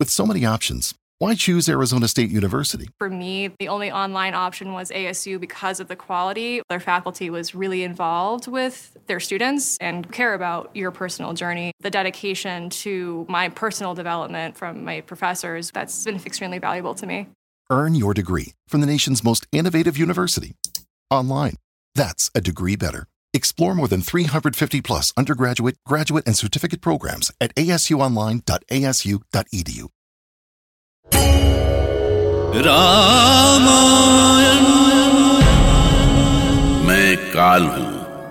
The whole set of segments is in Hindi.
With so many options, why choose Arizona State University? For me, the only online option was ASU because of the quality. Their faculty was really involved with their students and care about your personal journey. The dedication to my personal development from my professors, that's been extremely valuable to me. Earn your degree from the nation's most innovative university. Online. That's a degree better. Explore more than 350 plus undergraduate, graduate, and certificate programs at asuonline.asu.edu. Ramayan. मैं काल हूं।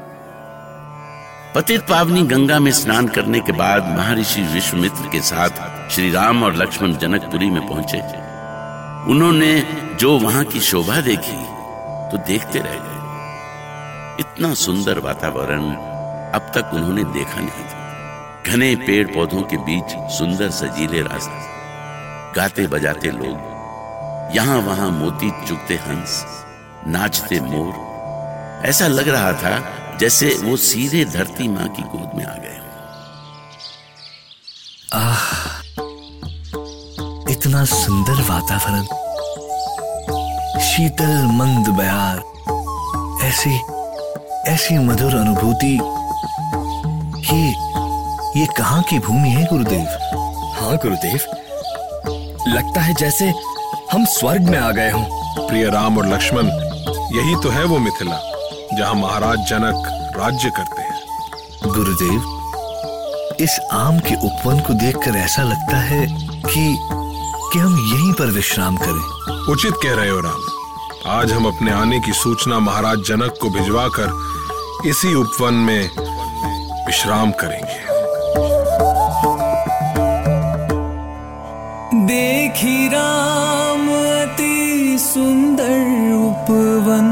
पतित पावनी गंगा में स्नान करने के बाद महर्षि विश्वामित्र के साथ श्री राम और लक्ष्मण जनकपुरी में पहुंचे। उन्होंने जो वहां की शोभा देखी तो देखते रह गए। इतना सुंदर वातावरण अब तक उन्होंने देखा नहीं था। घने पेड़ पौधों के बीच सुंदर सजीले रास्ते, गाते बजाते लोग, यहां वहां मोती चुगते हंस, नाचते मोर। ऐसा लग रहा था जैसे वो सीधे धरती मां की गोद में आ गए। इतना सुंदर वातावरण, शीतल मंद बयार, ऐसी मधुर अनुभूति। ये कहाँ की भूमि है गुरुदेव? हाँ गुरुदेव, लगता है जैसे हम स्वर्ग में आ गए हों। प्रिय राम और लक्ष्मण, यही तो है वो मिथिला जहाँ महाराज जनक राज्य करते हैं। गुरुदेव, इस आम के उपवन को देखकर ऐसा लगता है कि हम यहीं पर विश्राम करें। उचित कह रहे हो राम। आज हम अपने आने की सूचना महाराज जनक को भिजवाकर इसी उपवन में विश्राम करेंगे। देखी राम अति सुंदर उपवन,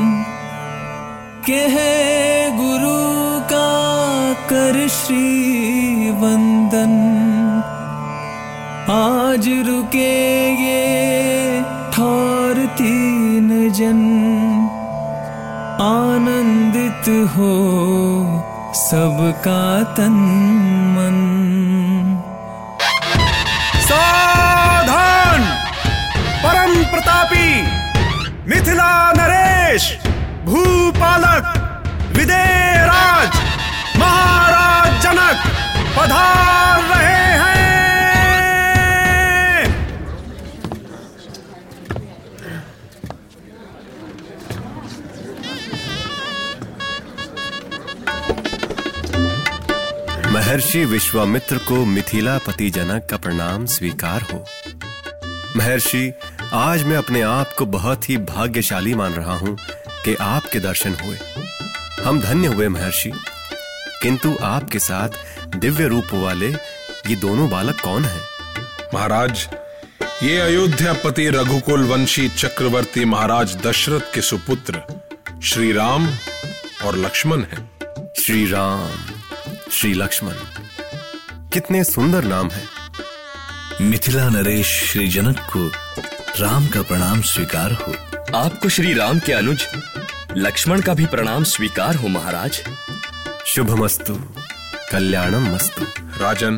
कह गुरु का कर श्री वंदन। आज रुके ये ठौर तीन जन, आनंदित हो सबका तन मन। सावधान! परम प्रतापी मिथिला नरेश, भूपालक, विदेहराज, महाराज जनक पधार रहे हैं। महर्षि विश्वामित्र को मिथिलापति जनक का प्रणाम स्वीकार हो। महर्षि, आज मैं अपने आप को बहुत ही भाग्यशाली मान रहा हूं कि आपके दर्शन हुए। हम धन्य हुए महर्षि। किंतु आपके साथ दिव्य रूप वाले ये दोनों बालक कौन हैं? महाराज, ये अयोध्यापति रघुकुल वंशी चक्रवर्ती महाराज दशरथ के सुपुत्र श्री राम और लक्ष्मण हैं। श्री राम, श्री लक्ष्मण, कितने सुंदर नाम है। मिथिला नरेश श्री जनक को राम का प्रणाम स्वीकार हो। आपको श्री राम के अनुज लक्ष्मण का भी प्रणाम स्वीकार हो महाराज। शुभमस्तु, कल्याणम मस्तु। राजन,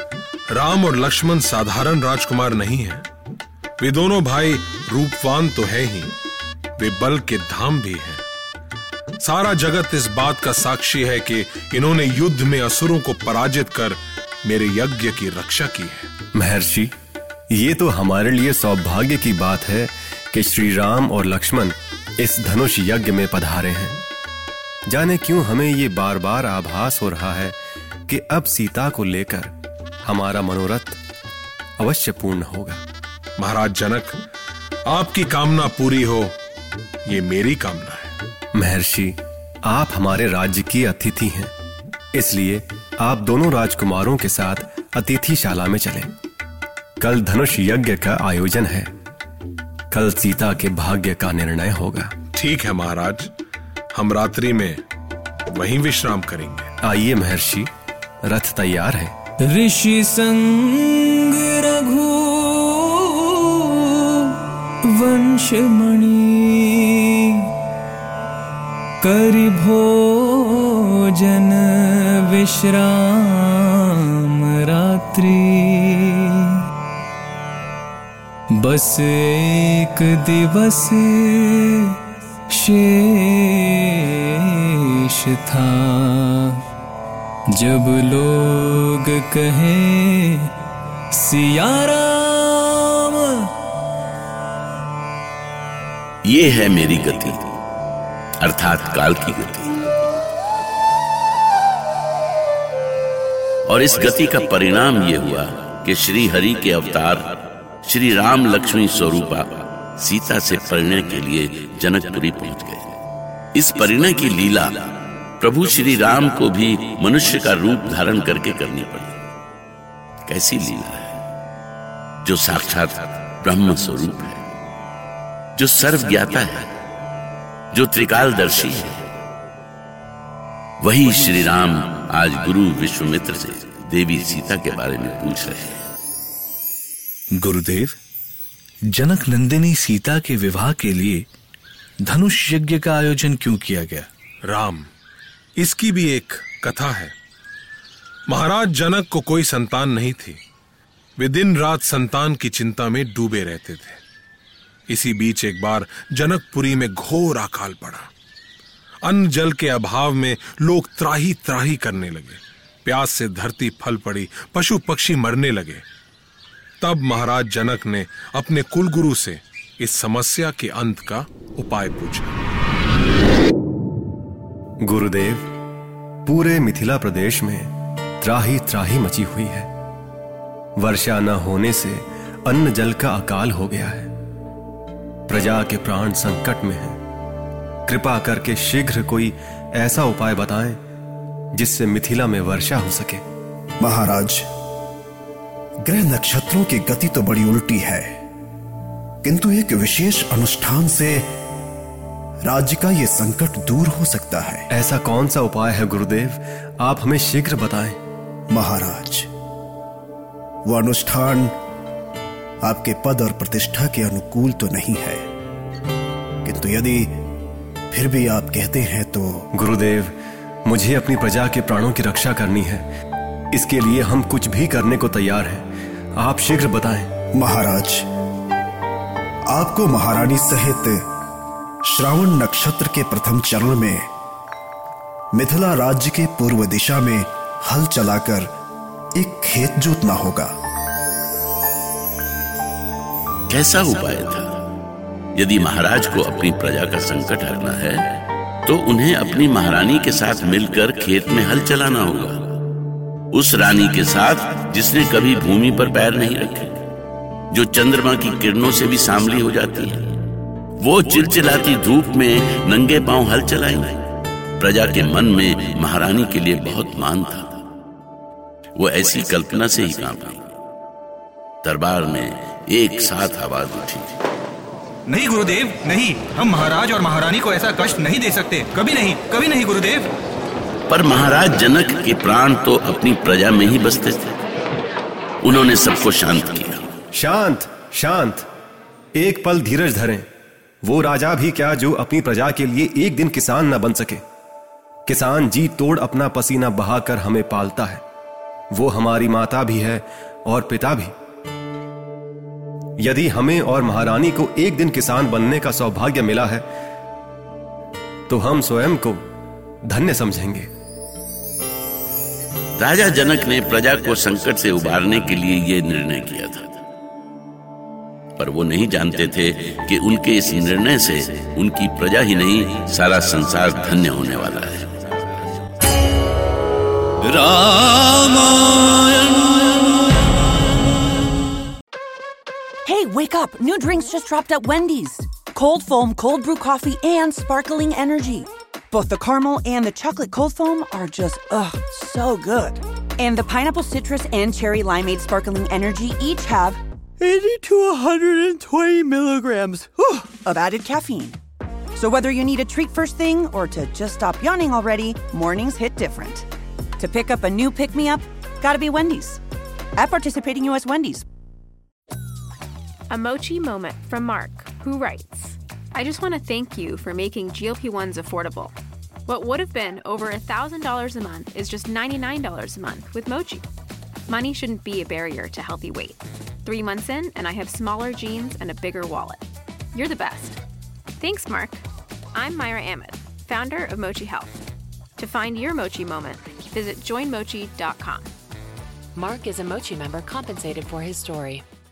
राम और लक्ष्मण साधारण राजकुमार नहीं हैं। वे दोनों भाई रूपवान तो है ही, वे बल के धाम भी हैं। सारा जगत इस बात का साक्षी है कि इन्होंने युद्ध में असुरों को पराजित कर मेरे यज्ञ की रक्षा की है। महर्षि, ये तो हमारे लिए सौभाग्य की बात है कि श्री राम और लक्ष्मण इस धनुष यज्ञ में पधारे हैं। जाने क्यों हमें ये बार बार आभास हो रहा है कि अब सीता को लेकर हमारा मनोरथ अवश्य पूर्ण होगा। महाराज जनक, आपकी कामना पूरी हो, ये मेरी कामना है। महर्षि, आप हमारे राज्य की अतिथि हैं, इसलिए आप दोनों राजकुमारों के साथ अतिथिशाला में चलें। कल धनुष यज्ञ का आयोजन है। कल सीता के भाग्य का निर्णय होगा। ठीक है महाराज, हम रात्रि में वहीं विश्राम करेंगे। आइए महर्षि, रथ तैयार है। ऋषि संग रघु वंशमणि, करि भोजन विश्राम रात्रि। बस एक दिवस शेष था, जब लोग कहें सिया राम। ये है मेरी गति, अर्थात काल की गति। और इस गति का परिणाम ये हुआ कि श्री हरि के अवतार श्री राम लक्ष्मी स्वरूपा सीता से परिणय के लिए जनकपुरी पहुंच गए। इस परिणय की लीला प्रभु श्री राम को भी मनुष्य का रूप धारण करके करनी पड़ी। कैसी लीला है, जो साक्षात ब्रह्म स्वरूप है, जो सर्वज्ञाता है, जो त्रिकालदर्शी है। वही श्री राम आज गुरु विश्वामित्र से देवी सीता के बारे में पूछ रहे हैं। गुरुदेव, जनक नंदिनी सीता के विवाह के लिए धनुष यज्ञ का आयोजन क्यों किया गया? राम, इसकी भी एक कथा है। महाराज जनक को कोई संतान नहीं थी। वे दिन रात संतान की चिंता में डूबे रहते थे। इसी बीच एक बार जनकपुरी में घोर अकाल पड़ा। अन्न जल के अभाव में लोग त्राही त्राही करने लगे। प्यास से धरती फल पड़ी, पशु पक्षी मरने लगे। तब महाराज जनक ने अपने कुलगुरु से इस समस्या के अंत का उपाय पूछा। गुरुदेव, पूरे मिथिला प्रदेश में त्राही त्राही मची हुई है। वर्षा न होने से अन्न जल का अकाल हो गया है। प्रजा के प्राण संकट में हैं। कृपा करके शीघ्र कोई ऐसा उपाय बताएं जिससे मिथिला में वर्षा हो सके। महाराज, ग्रह नक्षत्रों की गति तो बड़ी उल्टी है, किंतु एक विशेष अनुष्ठान से राज्य का यह संकट दूर हो सकता है। ऐसा कौन सा उपाय है गुरुदेव? आप हमें शीघ्र बताएं। महाराज, वो अनुष्ठान आपके पद और प्रतिष्ठा के अनुकूल तो नहीं है, किंतु यदि फिर भी आप कहते हैं तो। गुरुदेव, मुझे अपनी प्रजा के प्राणों की रक्षा करनी है। इसके लिए हम कुछ भी करने को तैयार हैं। आप शीघ्र बताएं। महाराज, आपको महारानी सहित श्रावण नक्षत्र के प्रथम चरण में मिथिला राज्य के पूर्व दिशा में हल चलाकर एक खेत जोतना होगा। कैसा उपाय था? यदि महाराज को अपनी प्रजा का संकट हरना है तो उन्हें अपनी महारानी के साथ मिलकर खेत में हल चलाना होगा। उस रानी के साथ जिसने कभी भूमि पर पैर नहीं रखे, जो चंद्रमा की किरणों से भी सांवली हो जाती है। वो चिलचिलाती धूप में नंगे पांव हल चलाएंगे। प्रजा के मन में महारानी के लिए बहुत मान था। वो ऐसी कल्पना से ही कांप गई। दरबार में एक साथ आवाज उठी, नहीं गुरुदेव, नहीं, हम महाराज और महारानी को ऐसा कष्ट नहीं दे सकते। कभी नहीं, कभी नहीं गुरुदेव। पर महाराज जनक के प्राण तो अपनी प्रजा में ही बसते थे। उन्होंने सबको शांत किया। शांत, शांत, एक पल धीरज धरें। वो राजा भी क्या जो अपनी प्रजा के लिए एक दिन किसान न बन सके। किसान जी तोड़ अपना पसीना बहाकर हमें पालता है। वो हमारी माता भी है और पिता भी। यदि हमें और महारानी को एक दिन किसान बनने का सौभाग्य मिला है तो हम स्वयं को धन्य समझेंगे। राजा जनक ने प्रजा को संकट से उबारने के लिए यह निर्णय किया था, पर वो नहीं जानते थे कि उनके इस निर्णय से उनकी प्रजा ही नहीं, सारा संसार धन्य होने वाला है। Ramayan. Hey, wake up! New drinks just dropped at Wendy's. Cold foam, cold brew coffee, and sparkling energy. Both the caramel and the chocolate cold foam are just, so good. And the pineapple citrus and cherry limeade sparkling energy each have 80 to 120 milligrams of added caffeine. So whether you need a treat first thing or to just stop yawning already, mornings hit different. To pick up a new pick-me-up, gotta be Wendy's. At participating U.S. Wendy's. A mochi moment from Mark, who writes, I just want to thank you for making GLP-1s affordable. What would have been over $1,000 a month is just $99 a month with Mochi. Money shouldn't be a barrier to healthy weight. 3 months in, and I have smaller jeans and a bigger wallet. You're the best. Thanks, Mark. I'm Myra Ahmed, founder of Mochi Health. To find your Mochi moment, visit joinmochi.com. Mark is a Mochi member compensated for his story.